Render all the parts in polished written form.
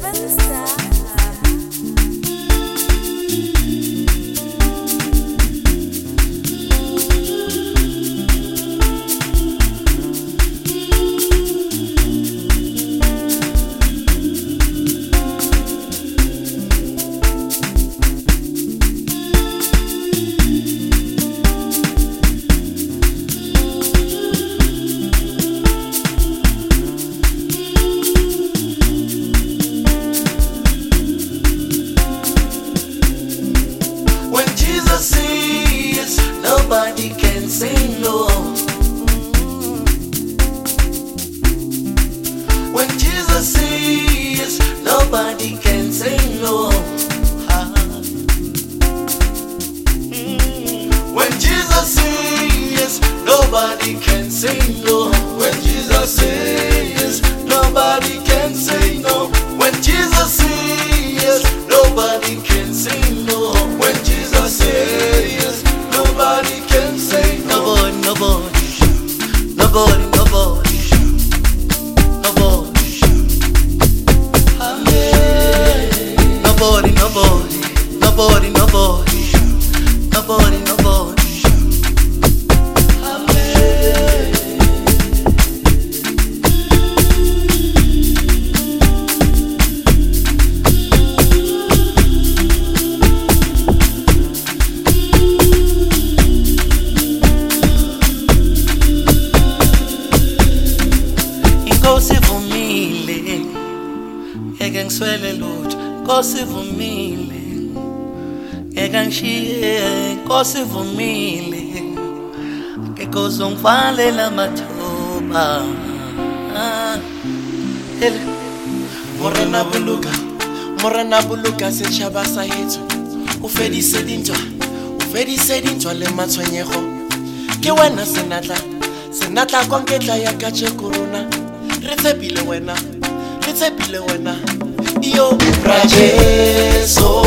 Nobody can say no. When Jesus says, nobody can say no. When Jesus says, nobody can say no. When Jesus says, nobody can say no. When Jesus says, nobody can say no. When Jesus says, nobody can say no. Nobody. Amen. Nobody. Amen. Inkosi vumile, ngeke ngiswele lutho. Inkosi vumile, ngeke ngishiye. Inkosi vumile, ngeke uzongivalela amathuba. Morena buluka setšhaba sa hetso. O fedise dintwa le matshwenyego. Ke wena senatla kwa nketla ya ka tšekorona. Re tshepile wena. Yo Brajeso,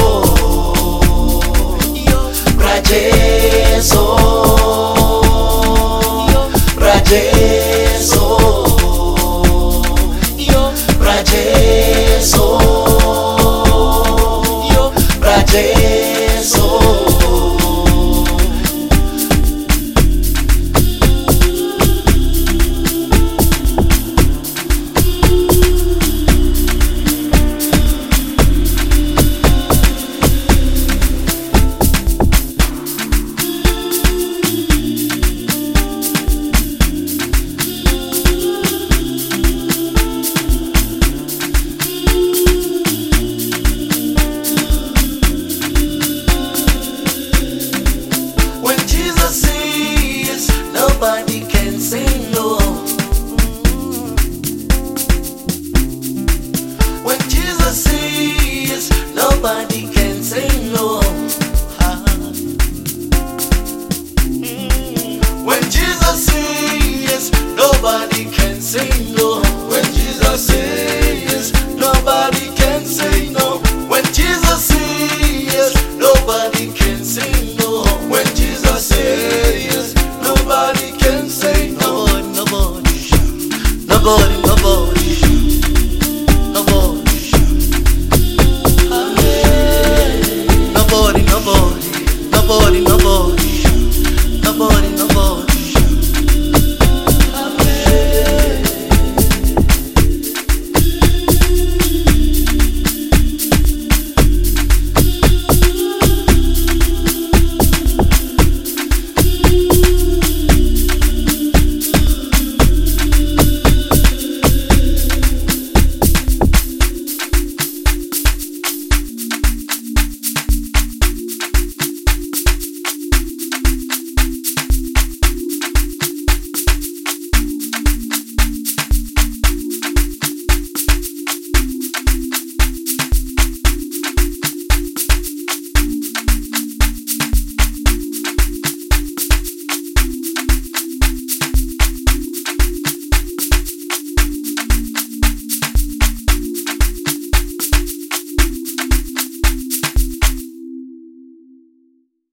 nobody can say no. When Jesus says, nobody can say no. When Jesus says, nobody can say no. When Jesus says, nobody can say no. When Jesus says, nobody can say no. When Jesus says, nobody can say no. nobody.